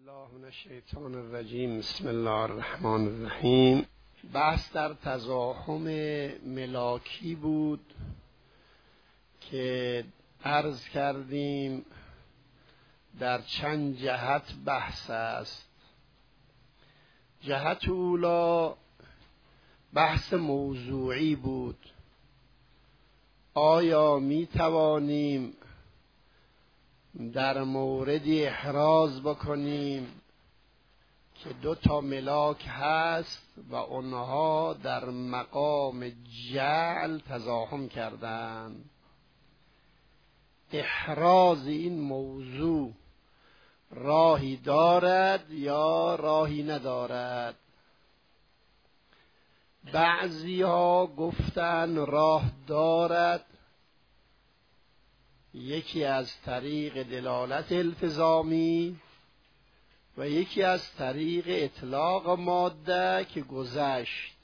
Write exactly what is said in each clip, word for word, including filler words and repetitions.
الله من الشیطان الرجیم. بسم الله الرحمن الرحیم. بحث در تزاحم ملاکی بود که عرض کردیم در چند جهت بحث است. جهت اولا بحث موضوعی بود. آیا می توانیم در موردی احراز بکنیم که دو تا ملاک هست و آنها در مقام جعل تزاحم کردند؟ احراز این موضوع راهی دارد یا راهی ندارد؟ بعضی ها گفتن راه دارد، یکی از طریق دلالت التزامی و یکی از طریق اطلاق ماده که گذشت.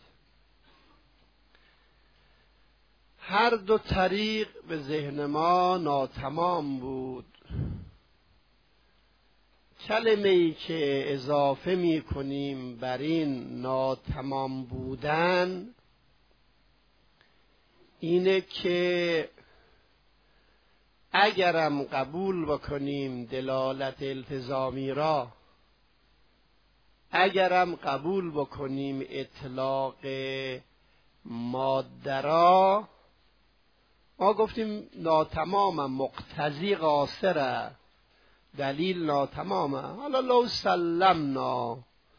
هر دو طریق به ذهن ما ناتمام بود. کلمه ای که اضافه می کنیم بر این ناتمام بودن اینه که اگرم قبول بکنیم دلالت التزامی را، اگرم قبول بکنیم اطلاق ماده را، ما گفتیم ناتمامه، مقتضی قاصره، دلیل ناتمامه. حالا لو سلمنا،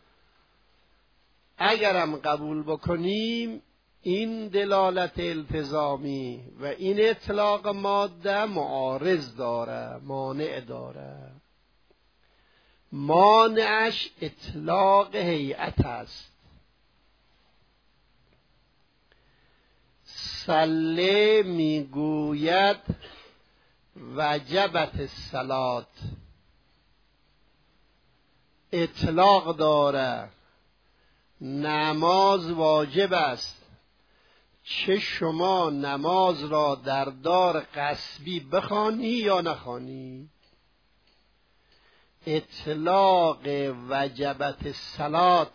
اگرم قبول بکنیم این دلالت التزامی و این اطلاق ماده معارض داره، مانع داره. مانعش اطلاق هیئت است. صله میگوید وجبت الصلاة، اطلاق داره، نماز واجب است. چه شما نماز را در دار غصبی بخوانی یا نخوانی. اطلاق وجبت الصلاة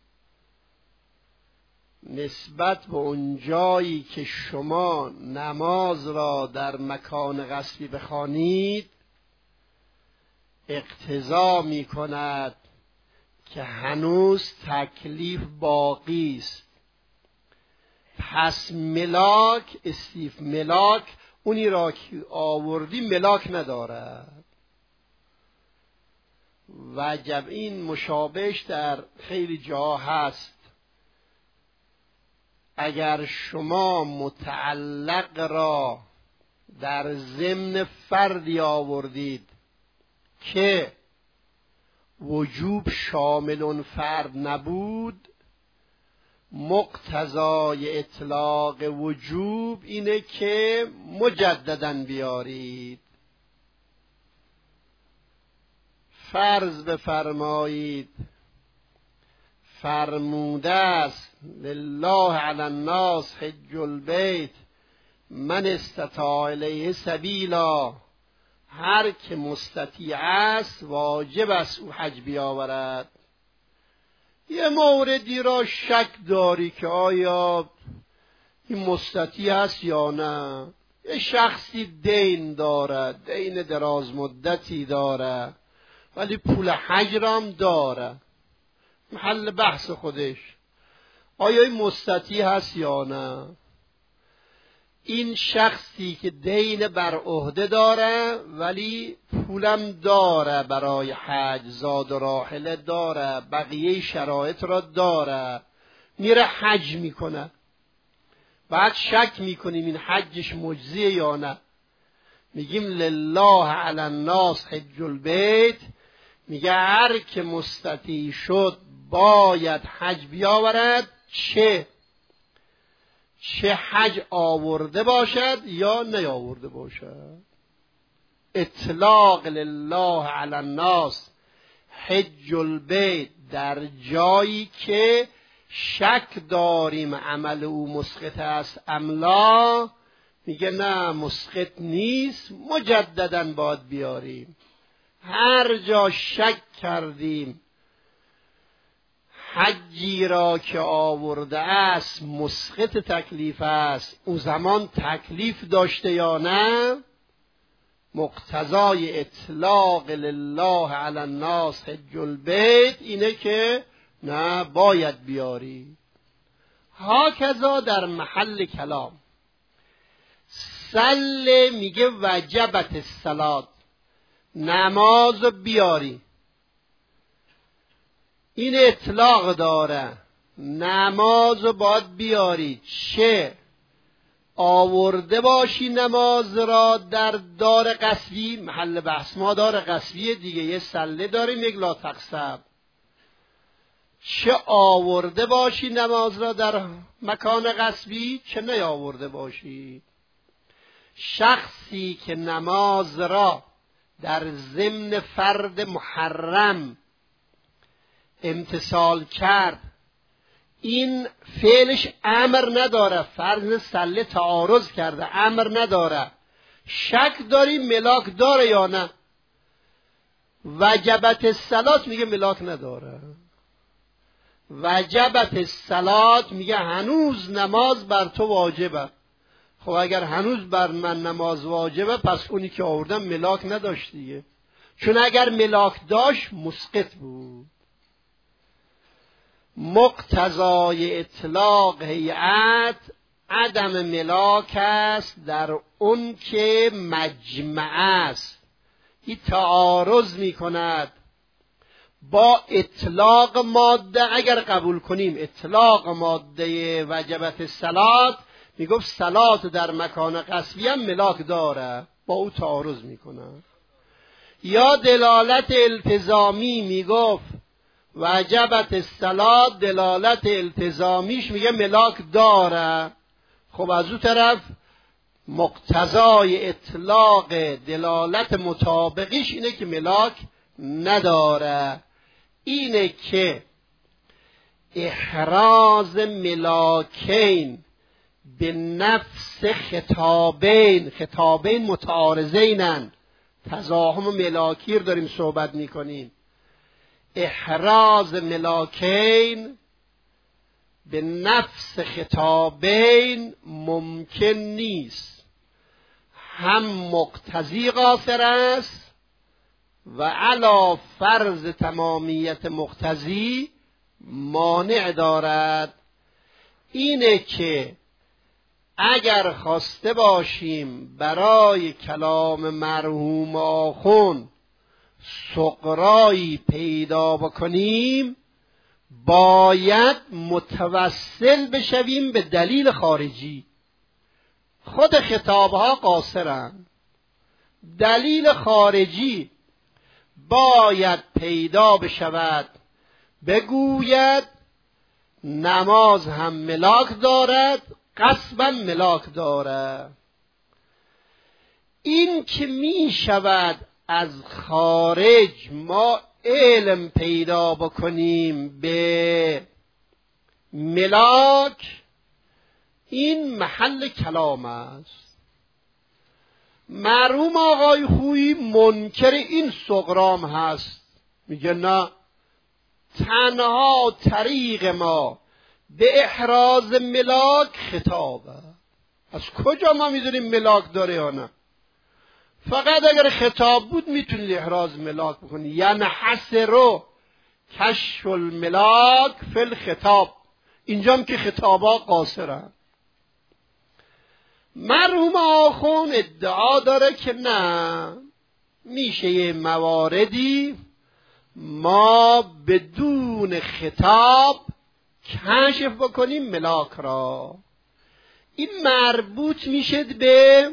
نسبت به اون جایی که شما نماز را در مکان غصبی بخوانید اقتضا می کند که هنوز تکلیف باقی است. پس ملاک، استیف ملاک، اونی را که آوردی ملاک ندارد. وجب این مشابهش در خیلی جا هست. اگر شما متعلق را در ضمن فردی آوردید که وجوب شامل اون فرد نبود، مقتضای اطلاق وجوب اینه که مجدداً بیارید. فرض بفرمایید فرموده است لله علی الناس حج البیت من استطاع الیه سبیلا، هر که مستطیع است واجب است او حج بیاورد. یه موردی را شک داری که آیا این مستطیع است یا نه. یه شخصی دین دارد، دین دراز مدتی داره ولی پول حج را هم داره، محل بحث خودش، آیا این مستطیع هست یا نه. این شخصی که دین بر عهده داره ولی پولم داره برای حج، زاد و راحله داره، بقیه شرایط را داره، میره حج میکنه. بعد شک میکنیم این حجش مجزیه یا نه. میگیم لله علی الناس حج البیت، میگه هر که مستطیع شد باید حج بیاورد، چه چه حج آورده باشد یا نیاورده باشد. اطلاق لله علی الناس حج البیت در جایی که شک داریم عمل او مسقط است املا، میگه نه مسقط نیست، مجدداً باید بیاریم. هر جا شک کردیم حجی را که آورده است مسقط تکلیف است، اون زمان تکلیف داشته یا نه، مقتضای اطلاق لله علی الناس حج البیت اینه که نه باید بیاری. هاکذا در محل کلام سل میگه وجبت الصلات، نماز بیاری، این اطلاق داره، نماز باید بیاری، چه آورده باشی نماز را در دار قصبی، محل بحث ما دار قصبی دیگه، یه سله داریم یک لا تقصب، چه آورده باشی نماز را در مکان قصبی چه نیاورده باشی. شخصی که نماز را در ضمن فرد محرم امتثال کرد، این فعلش امر نداره، فرض سله تعارض کرده امر نداره، شک داری ملاک داره یا نه. وجبت الصلات میگه ملاک نداره، وجبت الصلات میگه هنوز نماز بر تو واجبه. خب اگر هنوز بر من نماز واجبه پس اونی که آوردم ملاک نداشت دیگه، چون اگر ملاک داشت مسقط بود. مقتضای اطلاق هیئت عدم ملاک است در اون که مجمع است، این تعارض می کند با اطلاق ماده. اگر قبول کنیم اطلاق ماده وجبت الصلات، می گفت صلات در مکان قصبی هم ملاک داره، با او تعارض می کند. یا دلالت التزامی می گفت وجبت الصلات، دلالت التزامیش میگه ملاک داره. خب از اون طرف مقتضای اطلاق دلالت مطابقیش اینه که ملاک نداره. اینه که احراز ملاکین به نفس خطابین، خطابین متعارضینن، تزاحم ملاکیر داریم صحبت میکنیم، احراز ملاکین به نفس خطابین ممکن نیست، هم مقتضی قاصر است و علی فرض تمامیت مقتضی مانع دارد. اینه که اگر خواسته باشیم برای کلام مرحوم آخوند سغرایی پیدا بکنیم، باید متوسل بشویم به دلیل خارجی. خود خطابها قاصرند، دلیل خارجی باید پیدا بشود بگوید نماز هم ملاک دارد، قصبا ملاک دارد. این که می شود از خارج ما علم پیدا بکنیم به ملاک، این محل کلام است. مرحوم آقای خویی منکر این سغرام هست، میگه نه، تنها طریق ما به احراز ملاک خطابه. از کجا ما میدونیم ملاک داره یا نه؟ فقط اگر خطاب بود میتونید احراز ملاک بکنید. یعنی حسرو کشف الملاک فی الخطاب، اینجام که خطابا قاصرن. مرحوم آخوند ادعا داره که نه، میشه یه مواردی ما بدون خطاب کشف بکنیم ملاک را. این مربوط میشه به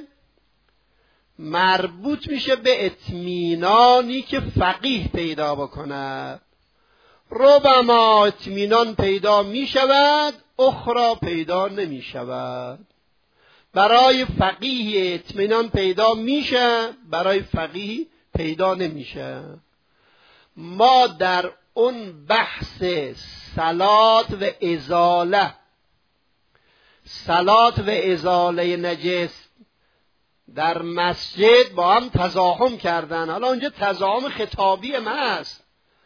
مربوط میشه به اطمینانی که فقیه پیدا بکند. ربما اطمینان پیدا میشود، اخرى پیدا نمیشود. برای فقیه اطمینان پیدا میشه، برای فقیه پیدا نمیشه. ما در اون بحث صلات و ازاله، صلات و ازاله نجس در مسجد با هم تزاحم کردن. حالا اونجا تزاحم خطابی محض.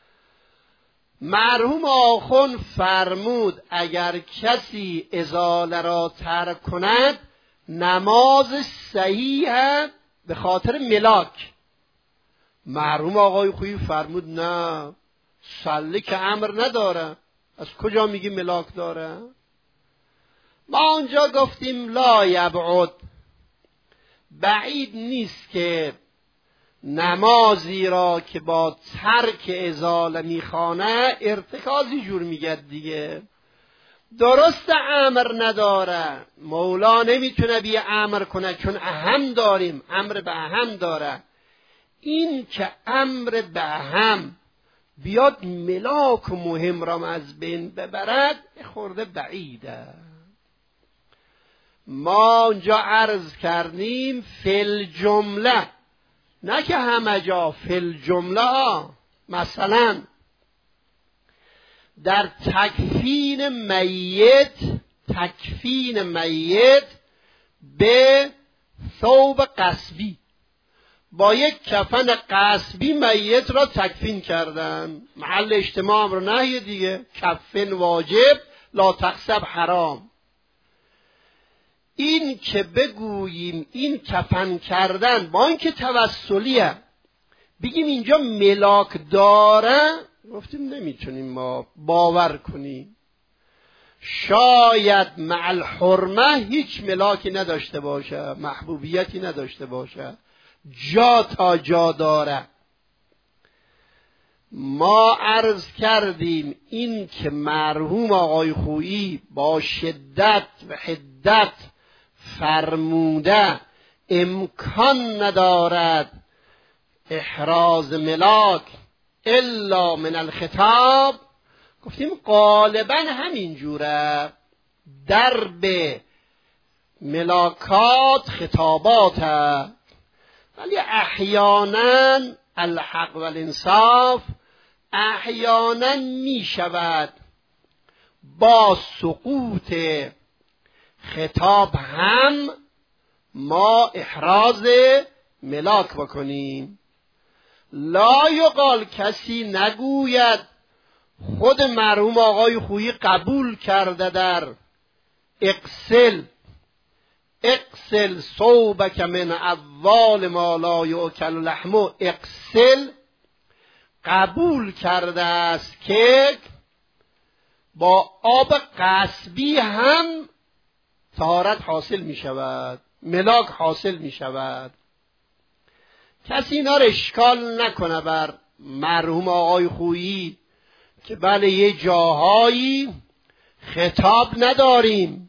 مرحوم آخوند فرمود اگر کسی ازاله را ترک کند نماز صحیح به خاطر ملاک. مرحوم آقای خویی فرمود نه، صلی که امر نداره، از کجا میگی ملاک داره؟ ما اونجا گفتیم لا یبعد، بعید نیست که نمازی را که با ترک ازاله میخوانه ارتکازی جور میگد دیگه. درست امر نداره، مولا نمیتونه بی امر کنه چون اهم داریم، امر به اهم داره. این که امر به اهم بیاد ملاک و مهم را از بین ببرد خورده بعیده. ما اونجا عرض کردیم فل جمله، نه که همه جا، فل جمله ها. مثلا در تکفین میت، تکفین میت به ثوب قصبی، با یک کفن قصبی میت را تکفین کردن. محل اجتماع امر نهی دیگه، کفن واجب لا تقصب حرام. این که بگوییم این کفن کردن با اینکه توسلیه بگیم اینجا ملاک داره، گفتیم نمیتونیم ما باور کنیم. شاید مع الحرمه هیچ ملاکی نداشته باشه، محبوبیتی نداشته باشه، جا تا جا داره. ما عرض کردیم این که مرحوم آقای خویی با شدت و حدت فرموده امکان ندارد احراز ملاک الا من الخطاب، گفتیم غالبا همین جوره، درب ملاکات خطابات، ولی احیانا الحق و الانصاف احیانا می شود با سقوط خطاب هم ما احراز ملاک بکنیم. لا یقال، کسی نگوید خود مرحوم آقای خویی قبول کرده در اقسل اقسل ثوبک من اول ما لا یؤکل لحمه، اقسل قبول کرده است که با آب قصبی هم طهارت حاصل می شود، ملاک حاصل می شود. کسی اینا رو اشکال نکنه بر مرحوم آقای خویی که بله یه جاهایی خطاب نداریم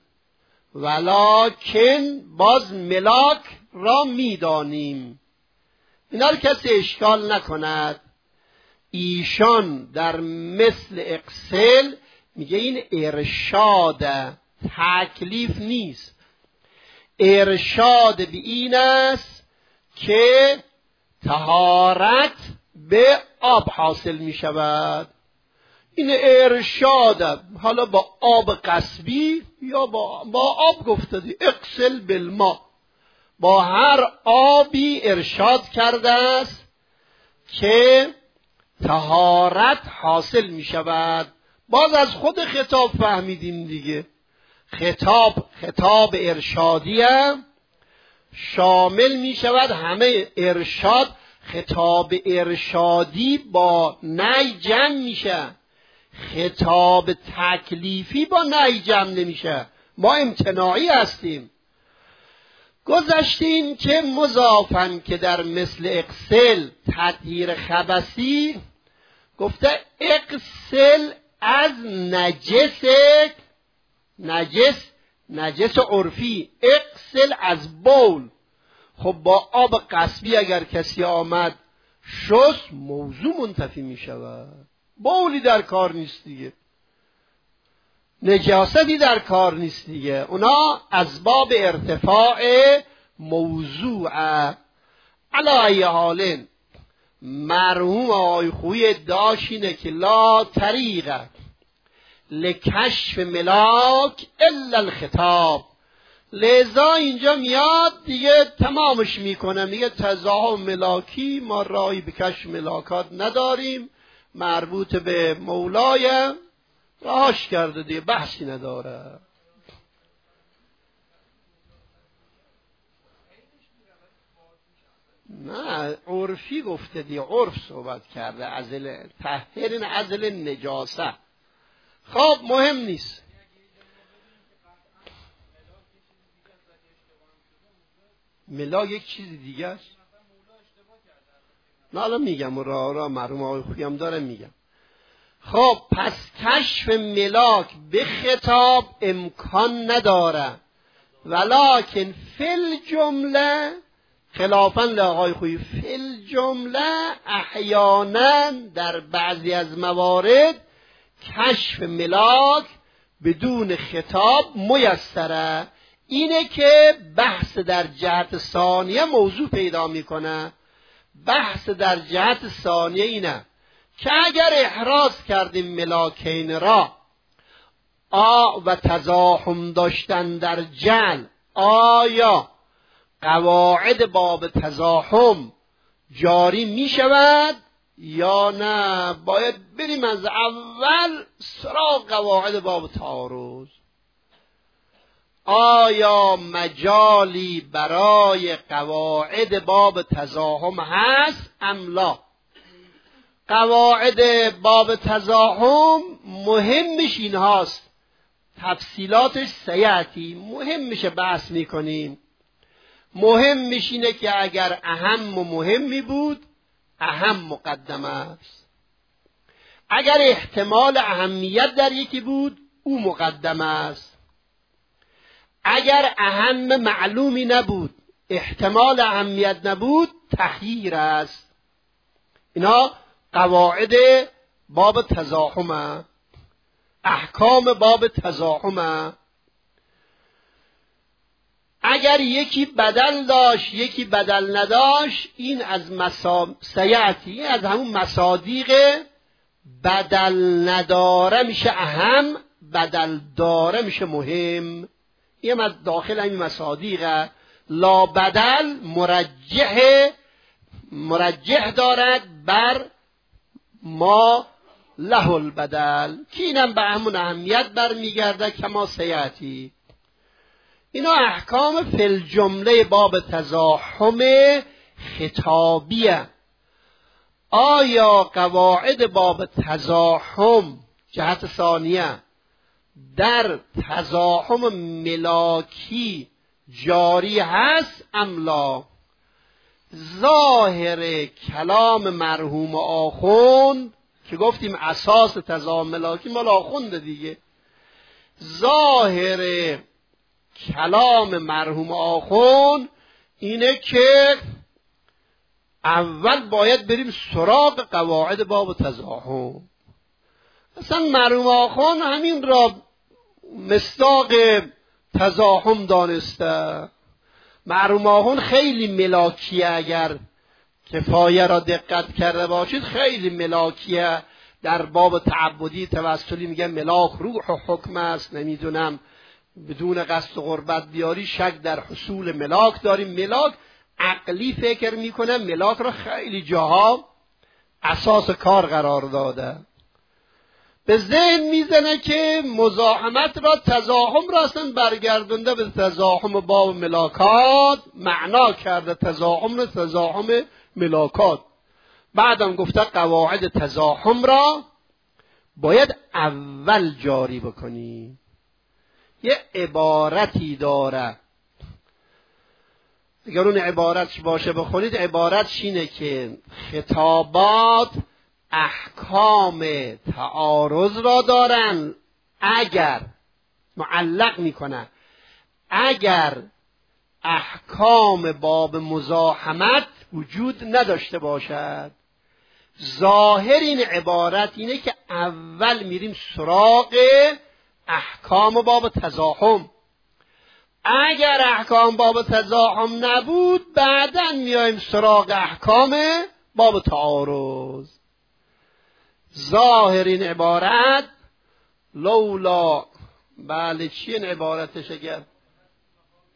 ولکن باز ملاک را میدانیم، اینا رو کسی اشکال نکند. ایشان در مثل اقسل میگه این ارشاد، تکلیف نیست. ارشاد به این است که طهارت به آب حاصل می شود. این ارشاد، حالا با آب قصبی یا با, با آب گفته دی اقسل بالماء، با هر آبی ارشاد کرده است که طهارت حاصل می شود. باز از خود خطاب فهمیدیم دیگه، خطاب خطاب ارشادی هم شامل می شود همه ارشاد. خطاب ارشادی با نهی جمع میشه، خطاب تکلیفی با نهی جمع نمیشه. ما امتناعی هستیم. گذشتیم که مضافن که در مثل اقسل تطهیر خبثی گفته اقسل از نجس، نجس نجس عرفی، اقسل از بول. خب با آب قصبی اگر کسی آمد شست، موضوع منتفی می شود، بولی در کار نیست دیگه، نجاستی در کار نیست دیگه. اونا اسباب ارتفاع موضوع. علی ای حال مرحوم آقای خویی ادعاش اینه که لا طریق لکشف ملاک الا الخطاب، لذا اینجا میاد دیگه تمامش میکنه، میگه تزاحم ملاکی، ما رایی به کشف ملاکات نداریم، مربوط به مولای رهاش کرده دیگه، بحثی نداره. نه عرفی گفته دیگه، عرف صحبت کرده، ازل طهرین ازل نجاسه. خب مهم نیست. ملاک یک چیز دیگه است. نه الان میگم، را را مرحوم آقای خویم داره میگم. خب پس کشف ملاک به خطاب امکان نداره، ولکن فل جمله، خلافاً لآقای خویی، فل جمله احیانا در بعضی از موارد کشف ملاک بدون خطاب میسره. اینه که بحث در جهت ثانیه موضوع پیدا میکنه. بحث در جهت ثانیه اینه که اگر احراز کردیم ملاکین را آ و تزاحم داشتن در جل، آیا قواعد باب تزاحم جاری می شود یا نه باید بریم از اول سراغ قواعد باب تعارض؟ آیا مجالی برای قواعد باب تزاحم هست ام لا؟ قواعد باب تزاحم مهمش این هاست، تفصیلاتش سیعتی، مهم میشه بحث میکنیم. مهمش اینه که اگر اهم و مهمی بود اهم مقدم است، اگر احتمال اهمیت در یکی بود او مقدم است، اگر اهم معلومی نبود احتمال اهمیت نبود تخییر است. اینا قواعد باب تزاحم، احکام باب تزاحم. اگر یکی بدل داشت یکی بدل نداشت، این از مسا... سیعتی از همون مصادیق بدل نداره میشه اهم، بدل داره میشه مهم. این از داخل همین مصادیق لا بدل مرجح مرجح دارد بر ما له البدل، که اینم به همون اهمیت برمیگرده کما سیعتی. اینا احکام فی الجمله باب تزاحم خطابیه. آیا قواعد باب تزاحم جهت ثانیه در تزاحم ملاکی جاری هست ام لا؟ ظاهر کلام مرحوم آخوند که گفتیم اساس تزاحم ملاکی مال آخونده دیگه، ظاهر کلام مرحوم آخوند اینه که اول باید بریم سراغ قواعد باب تزاحم. اصلا مرحوم آخوند همین را مصداق تزاحم دانسته. مرحوم آخوند خیلی ملاکیه، اگر کفایه را دقت کرده باشید خیلی ملاکیه. در باب تعبدی توسلی میگه ملاک روح و حکم است، نمیدونم بدون قصد و قربت بیاری شک در حصول ملاک داریم. ملاک عقلی فکر میکنه، ملاک را خیلی جاها اساس کار قرار داده. به ذهن میزنه که مزاحمت را تزاحم را اصلا برگردونده به تزاحم باب ملاکات، معنا کرده تزاحم را تزاحم ملاکات. بعدم گفته قواعد تزاحم را باید اول جاری بکنی. یه عبارتی داره، اگر اون عبارتش باشه بخونید، عبارتش اینه که خطابات احکام تعارض را دارن اگر، معلق میکنه، اگر احکام باب مزاحمت وجود نداشته باشد. ظاهر این عبارت اینه که اول میریم سراغ احکام باب تزاحم، اگر احکام باب تزاحم نبود بعداً میایم سراغ احکام باب تعارض. ظاهر این عبارت لولا، بله چی این عبارتش؟ اگر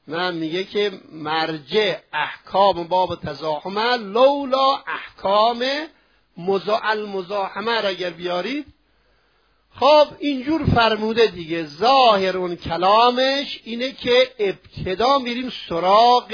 نه، میگه که مرجع احکام باب تزاحم لولا احکام المزاحمه را اگر بیارید. خب اینجور فرموده دیگه. ظاهر اون کلامش اینه که ابتدا میریم سراغ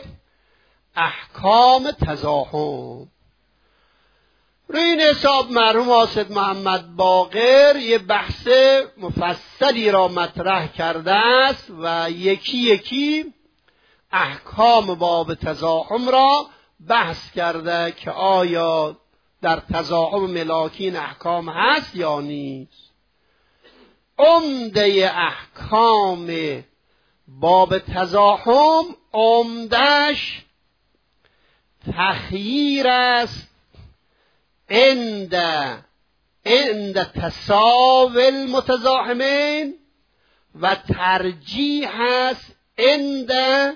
احکام تزاحم. روی این حساب مرحوم حاسد محمد باقر یه بحث مفصلی را مطرح کرده است و یکی یکی احکام باب تزاحم را بحث کرده که آیا در تزاحم ملاکی این احکام هست یا نیست. عمده احکام باب تزاحم عمدش تخییر است عند عند تساوی المتزاحمین و ترجیح است عند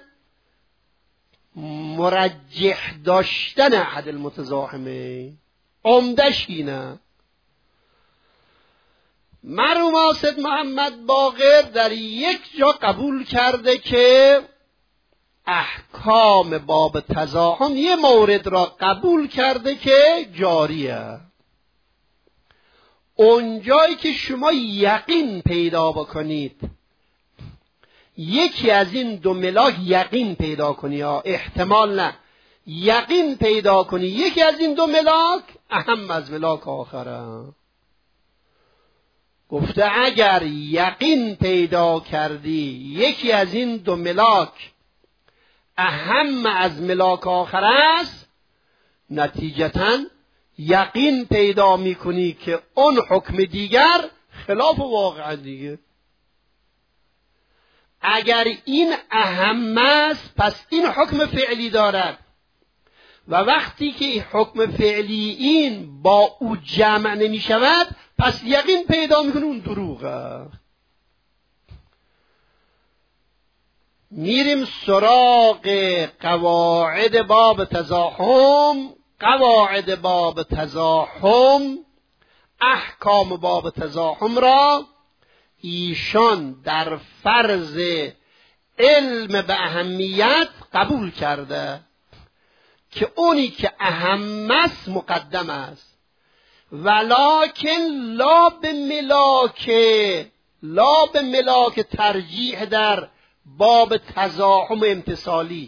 مرجح داشتن احد المتزاحمین. عمدش اینه. مرحوم حاسد محمد باقر در یک جا قبول کرده که احکام باب تزاحم یه مورد را قبول کرده که جاریه. اونجایی که شما یقین پیدا بکنید، یکی از این دو ملاک یقین پیدا کنی، یا احتمال نه، یقین پیدا کنی یکی از این دو ملاک اهم از ملاک آخره. گفته اگر یقین پیدا کردی یکی از این دو ملاک اهم از ملاک آخر است، نتیجتاً یقین پیدا میکنی که اون حکم دیگر خلاف واقع دیگه. اگر این اهم است پس این حکم فعلی دارد و وقتی که حکم فعلی این با او جمع نمی شود پس یقین پیدا میکنه اون دروغه. میریم سراغ قواعد باب تزاحم. قواعد باب تزاحم، احکام باب تزاحم را ایشان در فرض علم به اهمیت قبول کرده که اونی که اهم است مقدم است، ولکن لا به ملاک لا به ملاک ترجیح در باب تزاحم امتصالی.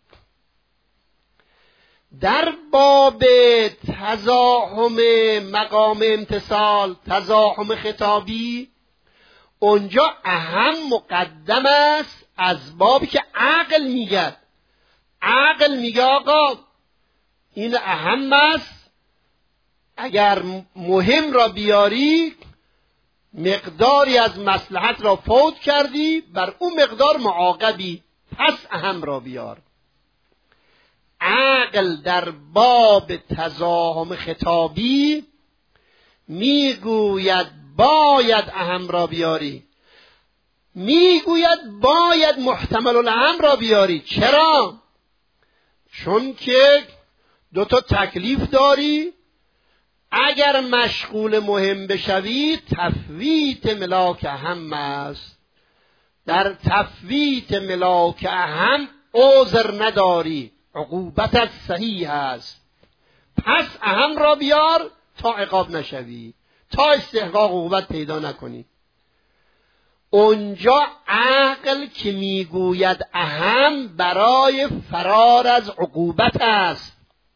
در باب تزاحم مقام امتصال، تزاحم خطابی، اونجا اهم مقدم است از بابی که عقل میگه. عقل میگه آقا این اهم است، اگر مهم را بیاری مقداری از مصلحت را فوت کردی، بر اون مقدار معاقبی، پس اهم را بیار. عقل در باب تزاحم خطابی میگوید باید اهم را بیاری، میگوید باید محتمل الاهم را بیاری. چرا؟ چون که دو تا تکلیف داری. اگر مشغول مهم بشوی تفویت ملاک اهم است، در تفویت ملاک اهم عذر نداری، عقوبتت صحیح است. پس اهم را بیار تا عقاب نشوی، تا استحقاق عقوبت پیدا نکنی. اونجا عقل که میگوید اهم برای فرار از عقوبت است.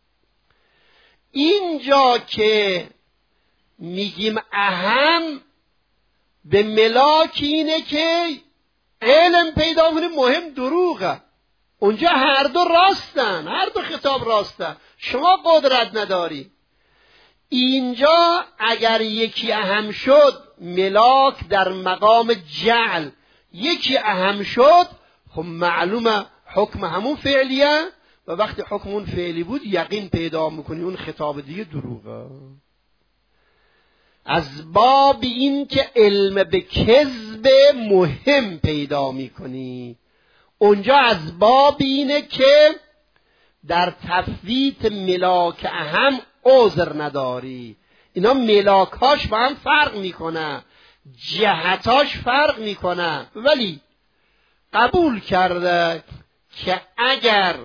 اینجا که میگیم اهم به ملاک اینه که علم پیدا کنه مهم دروغه. اونجا هر دو راستن، هر دو خطاب راستن، شما قدرت نداری. اینجا اگر یکی اهم شد ملاک در مقام جعل، یکی اهم شد خب معلومه حکم همون فعلیه و وقتی حکم اون فعلی بود یقین پیدا میکنی اون خطاب دیگه دروغه. از باب این که علم به کذب مهم پیدا میکنی، اونجا از باب اینه که در تفویت ملاک اهم عذر نداری. اینا ملاکاش با هم فرق میکنه، جهتاش فرق میکنه، ولی قبول کرده که اگر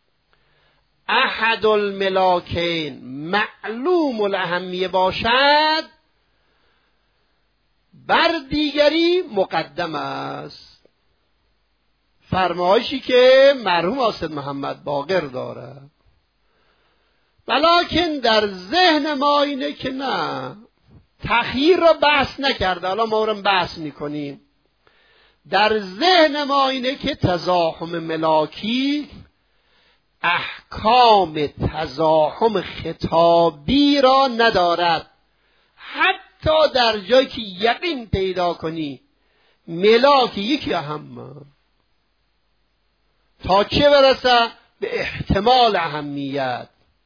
احد الملاکین معلوم الاهمیه باشد بر دیگری مقدم است. فرمایشی که مرحوم آصد محمد باقر داره، ولیکن در ذهن ما اینه که نه، تأخیر را بحث نکرده، حالا ما رو بحث میکنیم. در ذهن ما اینه که تزاحم ملاکی احکام تزاحم خطابی را ندارد، حتی در جایی که یقین پیدا کنی ملاکی یکی اهم، تا چه برسه به احتمال اهمیت.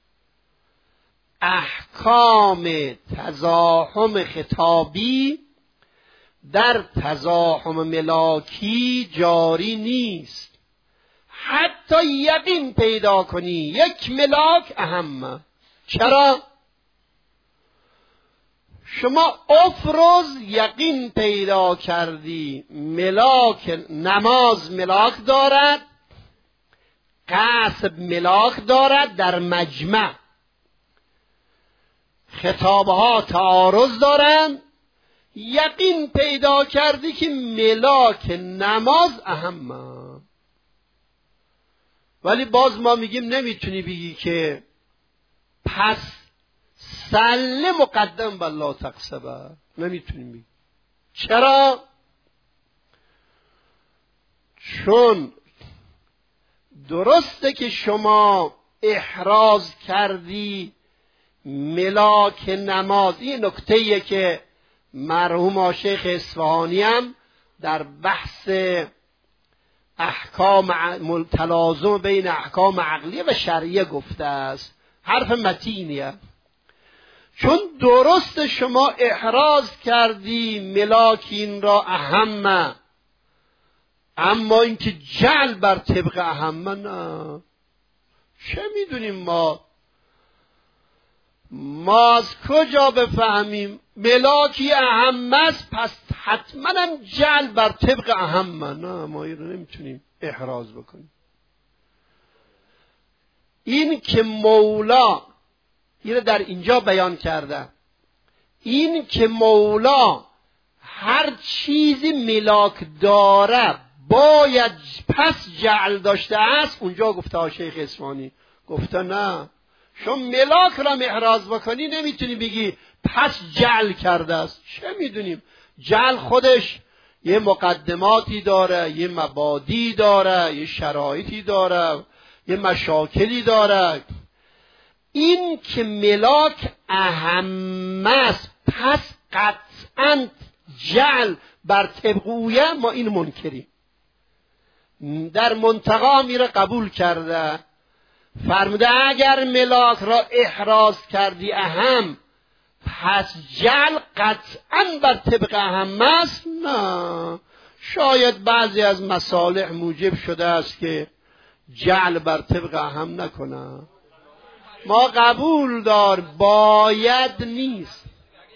احکام تزاحم خطابی در تزاحم ملاکی جاری نیست، حتی یقین پیدا کنی یک ملاک اهم. چرا؟ شما افروز یقین پیدا کردی ملاک نماز ملاک دارد، قصب ملاک دارد، در مجمع خطابها تعارض دارند، یقین پیدا کردی که ملاک نماز اهم. ولی باز ما میگیم نمیتونی بگی که پس سل مقدم بالله تقصبه، نمیتونی بگی. چرا؟ چون درسته که شما احراز کردی ملاک نماز، این نکته‌ایه که مرحوم شیخ اصفهانی هم در بحث احکام تلازم بین احکام عقلیه و شرعیه گفته است، حرف متینیه. چون درست شما احراز کردی ملاکین را اهم، اما اینکه جعل بر طبق اهم نه. چه میدونیم ما ما از کجا بفهمیم ملاکی اهم است پس حتما هم جعل بر طبق اهم؟ نه، ما این رو نمیتونیم احراز بکنیم. این که مولا این رو در اینجا بیان کرده، این که مولا هر چیزی ملاک داره باید پس جعل داشته است، اونجا گفته شیخ اصفهانی گفته نه، شما ملاک را احراز بکنی نمیتونی بگی پس جعل کرده است. چه میدونیم جعل خودش یه مقدماتی داره، یه مبادی داره، یه شرایطی داره، یه مشاکلی داره. این که ملاک اهم است پس قطعا جعل بر طبق اویه، ما این منکریم. در منتقا میره قبول کرده، فرموده اگر ملاک را احراز کردی اهم پس جعل قطعا بر طبق اهم است. نه، شاید بعضی از مصالح موجب شده است که جعل بر طبق اهم نکنه. ما قبول دار باید نیست،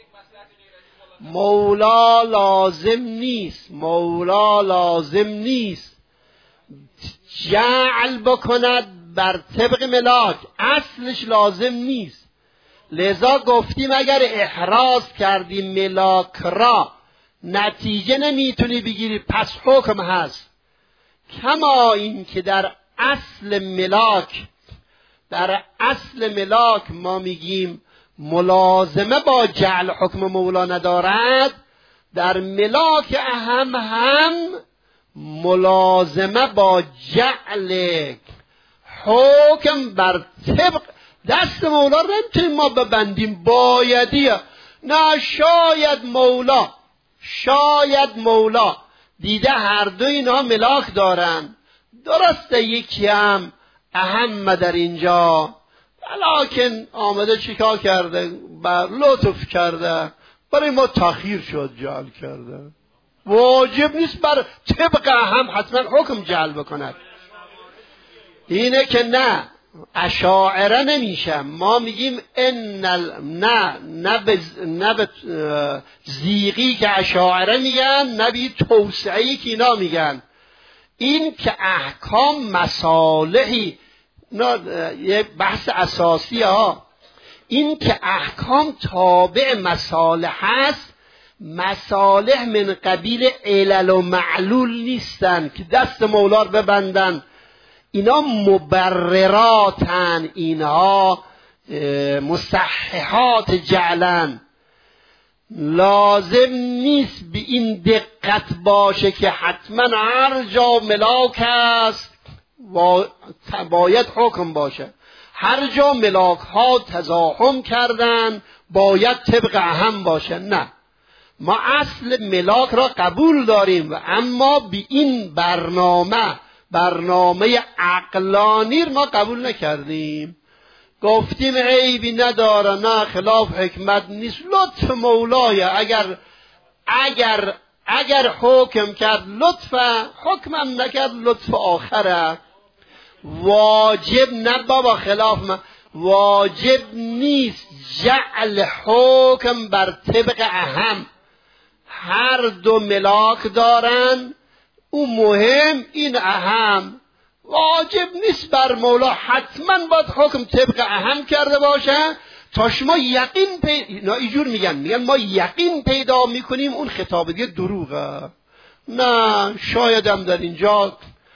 مولا لازم نیست، مولا لازم نیست جعل بکند بر طبق ملاک، اصلش لازم نیست. لذا گفتیم اگر احراز کردی ملاک را نتیجه نمیتونی بگیری پس حکم هست. کما این که در اصل ملاک در اصل ملاک ما میگیم ملازمه با جعل حکم مولا ندارد، در ملاک اهم هم ملازمه با جعل حکم بر طبق دست مولا نمیتونیم ما ببندیم، بایدیه. نه، شاید مولا شاید مولا دیده هر دو اینا ملاک دارن، درسته یکی هم اهم در اینجا، ولیکن آمده چیکار کرده؟ بر لطف کرده، برای ما تأخیر شد، جعل کرده. واجب نیست بر طبق اهم حتما حکم جعل بکند. اینه که نه، اشاعره نمیشه. ما میگیم ان ال... نه نه به نه زیغی که اشاعره میگن، نه بی توسعی که اینا میگن. این که احکام مصالحی، یه بحث اساسی ها، این که احکام تابع مصالح هست، مصالح من قبیل علل و معلول نیستن که دست مولا رو ببندن، اینا مبرراتن، اینها مصححات جعلن. لازم نیست به این دقت باشه که حتما هر جا ملاک است باید حکم باشه، هر جا ملاک ها تزاحم کردن باید طبق اهم باشه. نه، ما اصل ملاک را قبول داریم و اما به این برنامه برنامه عقلانی ما قبول نکردیم، گفتیم عیبی نداره، نه خلاف حکمت نیست، لطف مولای، اگر اگر اگر حکم کرد لطفه، حکمم نکرد لطف آخره. واجب نه بابا، خلاف من واجب نیست جعل حکم بر طبق اهم، هر دو ملاک دارن، اون مهم این اهم، واجب نیست بر مولا حتما باید حکم طبق اهم کرده باشه تا شما یقین پیدا. اینجور میگن میگن ما یقین پیدا میکنیم، اون خطاب دیگه دروغه. نه، شاید هم در اینجا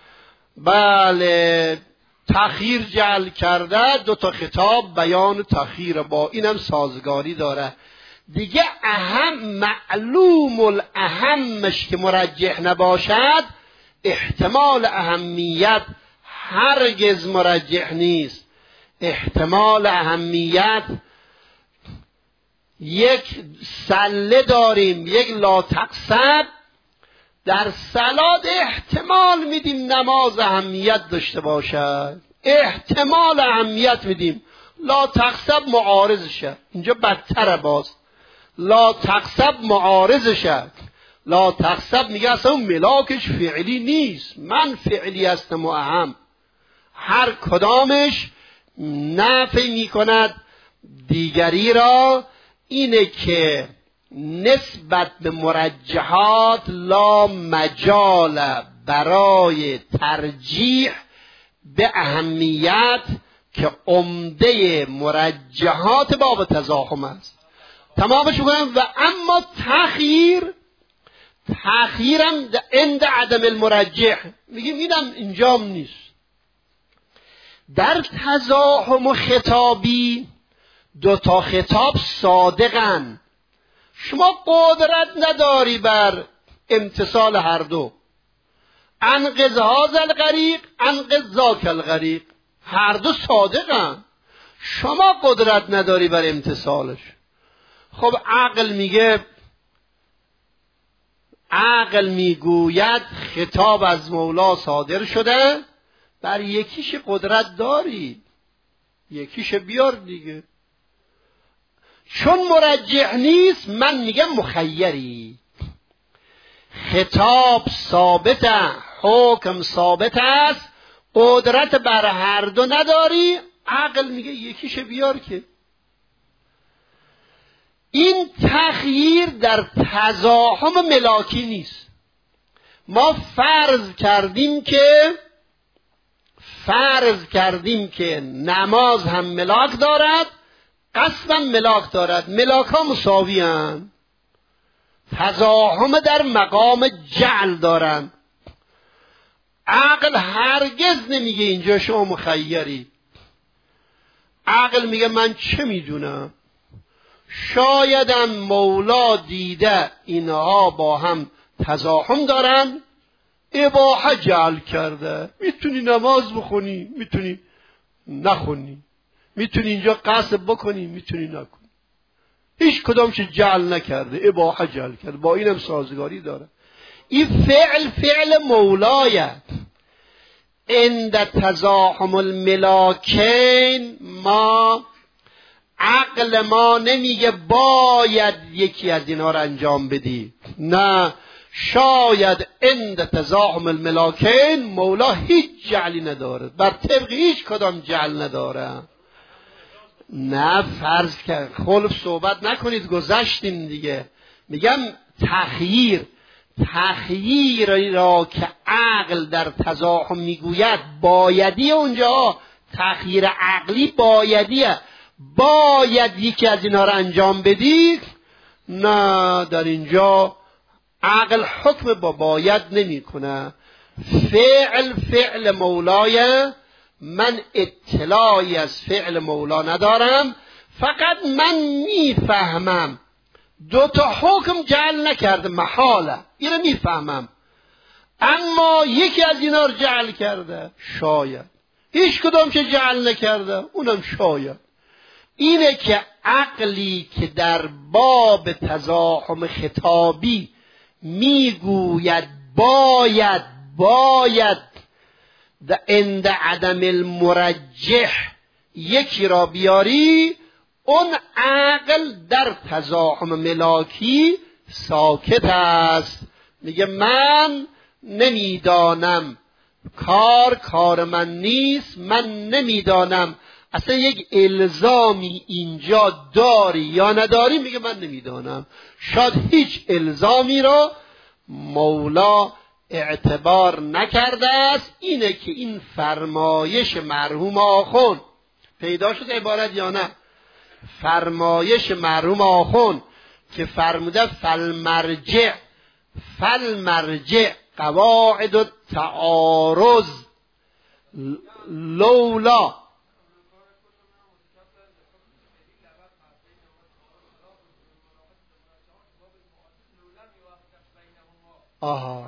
بله تأخیر جعل کرده، دو تا خطاب بیان تأخیر با اینم سازگاری داره دیگه. اهم معلوم الاهمش که مرجح نباشد، احتمال اهمیت هرگز مرجح نیست. احتمال اهمیت، یک سله داریم، یک لا تقصد، در صلات احتمال میدیم نماز اهمیت داشته باشد، احتمال اهمیت میدیم. لا تقصد معارضشه، اینجا بدتره، باز لا تقصد معارضشه. لا تقصد میگه اصلا ملاکش فعلی نیست، من فعلی هستم و اهم، هر کدامش نفی میکند دیگری را. اینه که نسبت به مرجحات لا مجال برای ترجیح به اهمیت که عمده مرجحات باب تزاحم است. تمامش میکنم. و اما تأخیر، تأخیرم عند عدم المرجح، میگیم اینم اینجام نیست. در تزاحم و خطابی دو تا خطاب صادقن، شما قدرت نداری بر امتصال هر دو. انقذ هذا الغریق انقذ ذاک الغریق، هر دو صادقن، شما قدرت نداری بر امتصالش. خب عقل میگه، عقل میگوید خطاب از مولا صادر شده، بر یکیش قدرت داری، یکیش بیار دیگه. چون مرجح نیست من میگم مخیری. خطاب ثابته، حکم ثابت است، قدرت بر هر دو نداری، عقل میگه یکیش بیار. که این تخییر در تزاحم ملاکی نیست. ما فرض کردیم که فرض کردیم که نماز هم ملاک دارد، قصد هم ملاک دارد، ملاک ها مساوی هستند، تزاحم در مقام جعل دارند. عقل هرگز نمیگه اینجا شما مخیری. عقل میگه من چه میدونم، شایدم مولا دیده اینها با هم تزاحم دارن، اباحه جعل کرده. میتونی نماز بخونی، میتونی نخونی، میتونی اینجا قصد بکنی، میتونی نکنی، هیچ کدامش جعل نکرده، اباحه جعل کرده، با اینم سازگاری داره. این فعل فعل مولایه. عند تزاحم الملاکین ما عقل ما نمیگه باید یکی از اینا رو انجام بدی، نه، شاید عند تزاحم الملاکین مولا هیچ جعلی نداره، بر طبق هیچ کدام جعل نداره. نه فرض کرد، خلف صحبت نکنید، گذشتیم دیگه. میگم تخییر تخییری را که عقل در تزاحم میگوید بایدی، اونجا تخییر عقلی بایدیه، باید یکی از اینا را انجام بدی. نه، در اینجا عقل حکم با باید نمی کنه. فعل فعل مولای، من اطلاعی از فعل مولا ندارم، فقط من میفهمم دو تا حکم جعل نکرده محاله، اینو میفهمم، اما یکی از اینا رو جعل کرده، شاید هیچ کدام که جعل نکرده اونم شاید. اینه که عقلی که در باب تزاحم خطابی میگوید باید باید عند عدم المرجح یکی را بیاری، اون عقل در تزاحم ملاکی ساکت است، میگه من نمیدانم، کار کار من نیست، من نمیدانم اصلا یک الزامی اینجا داری یا نداری، میگه من نمیدانم. شاید هیچ الزامی را مولا اعتبار نکرده است. اینه که این فرمایش مرحوم آخوند پیدا شد عبارت یا نه؟ فرمایش مرحوم آخوند که فرموده فالمرجع فالمرجع قواعد التعارض لولا آها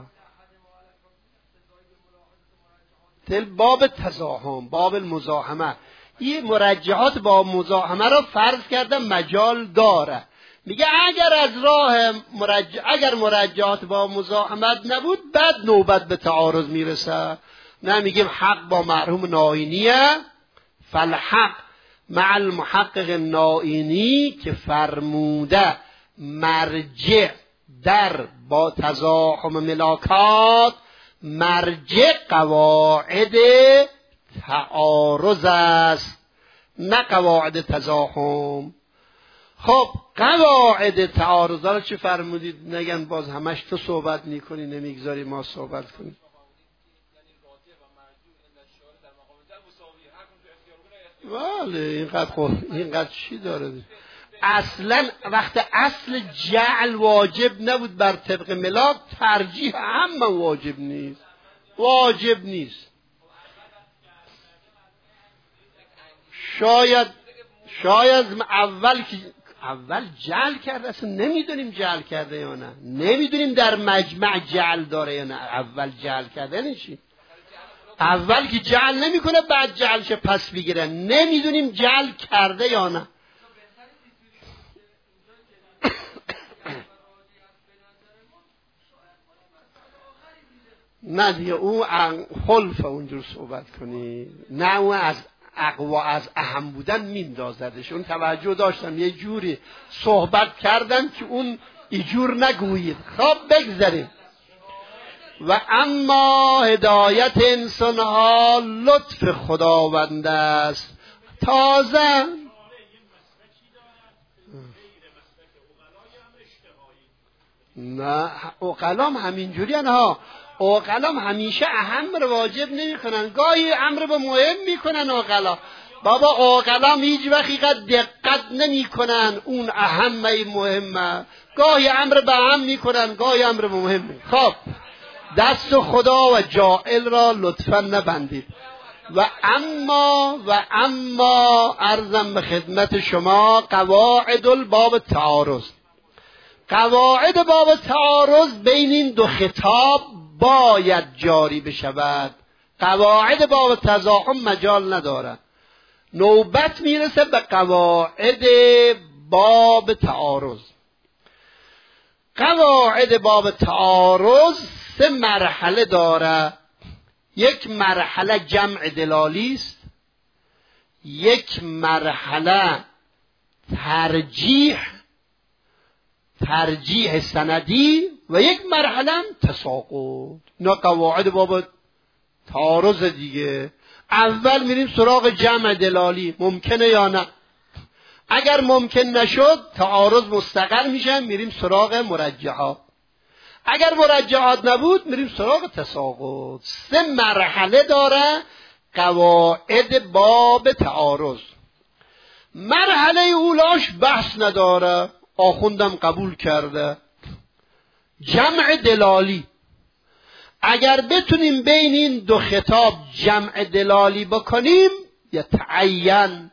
تل باب تزاحم، باب المزاحمه، این مرجحات با مزاحمه را فرض کرده مجال داره. میگه اگر از راه مرجح اگر مرجحات با مزاحمت نبود بعد نوبت به تعارض میرسه. نه، میگیم حق با مرحوم نائینیه، فالحق مع المحقق نائینی که فرموده مرجع در با تزاحم ملاکات مرجع قواعد تعارض است، نه قواعد تزاحم. خب قواعد تعارض رو چی فرمودید؟ نگن باز همش تو صحبت میکنی نمیگذاری ما صحبت کنیم. ولی اینقدر خب اینقدر چی داره؟ اصلا وقت اصل جعل واجب نبود بر طبق ملاک، ترجیح هم واجب نیست، واجب نیست. شاید شاید اول که اول جعل کرده، اصلا نمیدونیم جعل کرده یا نه، نمیدونیم در مجمع جعل داره یا نه. اول جعل کرده یعنی چی؟ اول که جعل نمیکنه بعد جعلش پس بگیره، نمیدونیم جعل کرده یا نه. نه دیگه او خلف اونجور صحبت کنی، نه او از اقوا از اهم بودن میندازدش. اون توجه داشتم یه جوری صحبت کردم که اون ایجور نگویید. خب بگذاریم. و اما هدایت انسان ها لطف خداوند است. تازه نه عقلام همینجوری ها، عقلام همیشه اهم رو واجب نمی کنن، گاهی امر به مهم می کنن. عقلا بابا عقلام هیچ وقت اینقدر دقت نمی کنن اون اهمه مهمه، گاهی امر به اهم می کنن گاهی امر به مهم. خب دست خدا و جاعل را لطفا نبندید. و اما و اما عرضم به خدمت شما قواعد الباب تعارض، قواعد باب تعارض بین این دو خطاب باید جاری بشود. قواعد باب تزاحم مجال نداره. نوبت میرسه به قواعد باب تعارض. قواعد باب تعارض سه مرحله داره. یک مرحله جمع دلالی است، یک مرحله ترجیح ترجیح سندی و یک مرحله تساقط. اینا قواعد باب تعارض دیگه. اول میریم سراغ جمع دلالی، ممکنه یا نه؟ اگر ممکن نشد تعارض مستقر میشه، میریم سراغ مرجحات. اگر مرجعات نبود میریم سراغ تساقط. سه مرحله داره قواعد باب تعارض. مرحله اولاش بحث نداره، آخوندم قبول کرده، جمع دلالی. اگر بتونیم بین این دو خطاب جمع دلالی بکنیم یتعین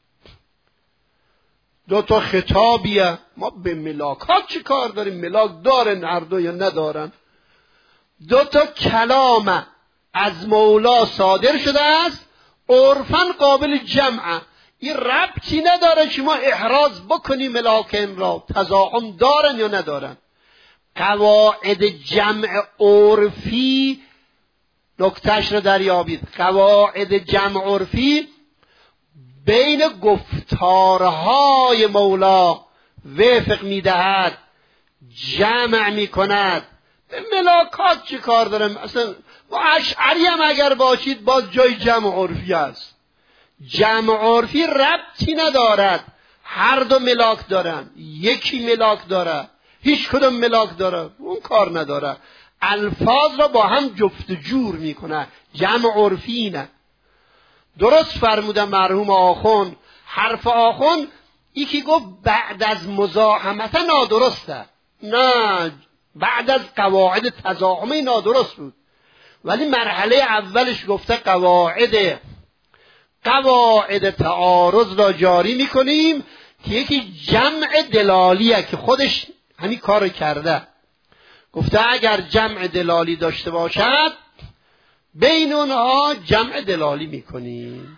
دو تا خطابیه. ما به ملاکات چی کار داریم؟ ملاک دارن هر دو یا ندارن؟ دو تا کلام از مولا صادر شده است، عرفاً قابل جمع. این ربطی نداره شما احراز بکنی ملاکین را تضاهم دارن یا ندارن. قواعد جمع عرفی نکتهش رو دریابید. قواعد جمع عرفی بین گفتارهای مولا وفق میدهد، جمع میکند. به ملاکات چی کار دارم؟ اصلا با اشعری هم اگر باشید باز جای جمع عرفی است. جمع عرفی ربطی ندارد، هر دو ملاک دارن. یکی ملاک داره، هیچ کدوم ملاک داره اون کار نداره. الفاظ را با هم جفت جور میکنه. جمع عرفی نه. درست فرموده مرحوم آخوند. حرف آخوند یکی گفت بعد از مزاحمت نادرسته. نه، بعد از قواعد تضاهمی نادرست بود، ولی مرحله اولش گفته قواعد قواعد تعارض را جاری میکنیم که یکی جمع دلالیه که خودش همین کار کرده. گفته اگر جمع دلالی داشته باشد بین اونها جمع دلالی میکنیم.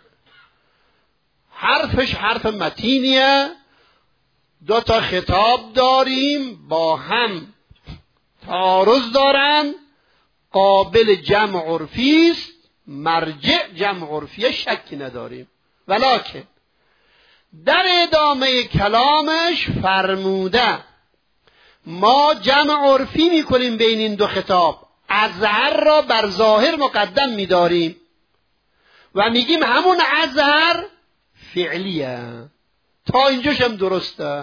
حرفش حرف متینیه. دو تا خطاب داریم با هم تعارض دارن، قابل جمع عرفی است، مرجع جمع عرفی شکی نداریم. ولکن در ادامه کلامش فرموده ما جمع عرفی میکنیم بین این دو خطاب، اظهر را بر ظاهر مقدم میداریم و میگیم همون اظهر فعلیه. تا اینجاش هم درسته.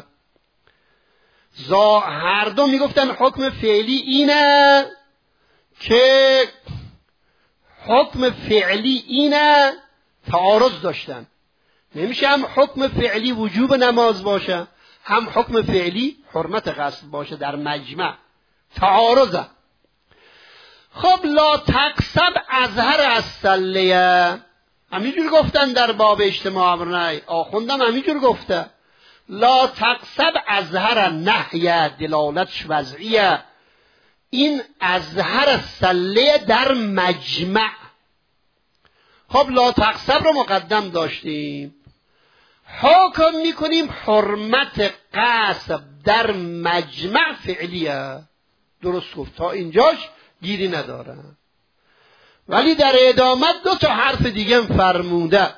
هر دو میگفتن حکم فعلی اینه که حکم فعلی اینه، تعارض داشتن. نمیشه هم حکم فعلی وجوب نماز باشه هم حکم فعلی حرمت غسل باشه در مجمع. تعارضه. خب لا تقصب اظهر از سلیه، همینجور گفتن در باب اجتماع امرنهی. آخوندم همینجور گفته لا تقصب اظهر نهیه، دلالتش وضعیه. این اظهر سلیه در مجمع. خب لا تقصب رو مقدم داشتیم، حکم میکنیم حرمت قصب در مجمع فعلیه. درست گفت، تا اینجاش گیری نداره. ولی در ادامه دو تا حرف دیگه فرموده.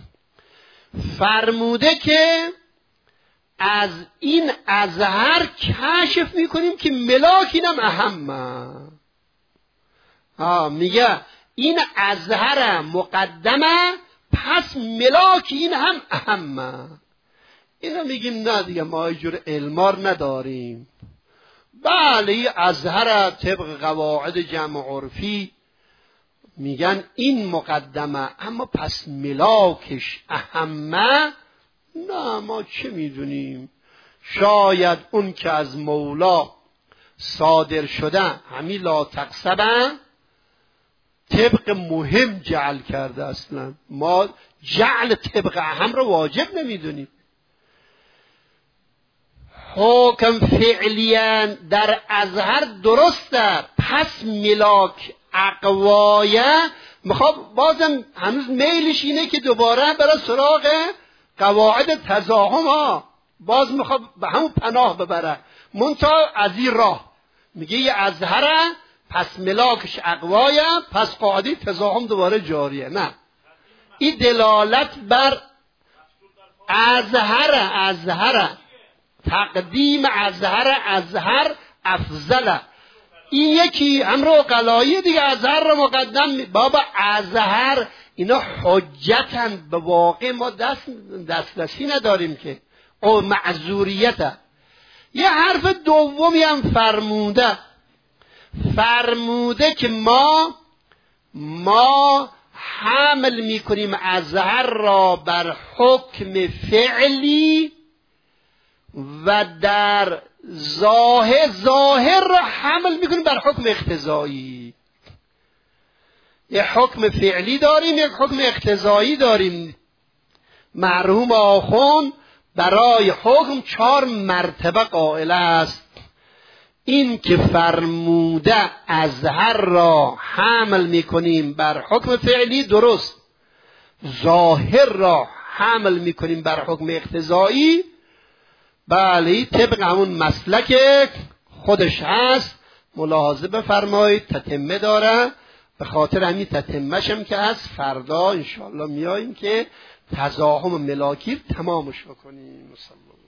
فرموده که از این اظهر کشف میکنیم که ملاک اینم اهمه. ها میگه این اظهر مقدمه پس ملاک این هم اهمه. اینا میگیم نه دیگه ما اینجور علمار نداریم. بله اظهر طبق قواعد جمع عرفی میگن این مقدمه، اما پس ملاکش اهمه. نه ما چه میدونیم، شاید اون که از مولا صادر شده همین لا تقصبه طبق مهم جعل کرده. اصلا ما جعل طبق اهم رو واجب نمیدونیم. حکم فعلیاً در اظهر درسته، پس ملاک اقوایه. میخواد بازم هنوز میلش اینه که دوباره برای سراغ قواعد تضاهم ها، باز میخواد به همون پناه ببره، منتها از این راه میگه یه اظهره پس ملاکش اقوایه، پس قاعده تضاهم دوباره جاریه. نه، این دلالت بر اظهر اظهر تقدیم اظهر اظهر افضله. این یکی امر قلایی دیگه، اظهر رو مقدم. بابا اظهر اینا حجتن، به واقع ما دست دسترسی نداریم که او معذوریته. یه حرف دومی هم فرموده فرموده که ما ما حمل میکنیم اظهر را بر حکم فعلی و در ظاهر ظاهر را حمل میکنیم بر حکم اقتضایی. یک حکم فعلی داریم، یک حکم اقتضایی داریم. مرحوم آخوند برای حکم چهار مرتبه قائل است. این که فرموده اظهر را حمل میکنیم بر حکم فعلی درست، ظاهر را حمل میکنیم بر حکم اقتضایی، بله طبق همون مسلک خودش هست. ملاحظه بفرمایید تتمه داره، به خاطر همین تتمهش هم که از فردا انشاءالله میاییم که تزاحم ملاکی تمامش بکنیم.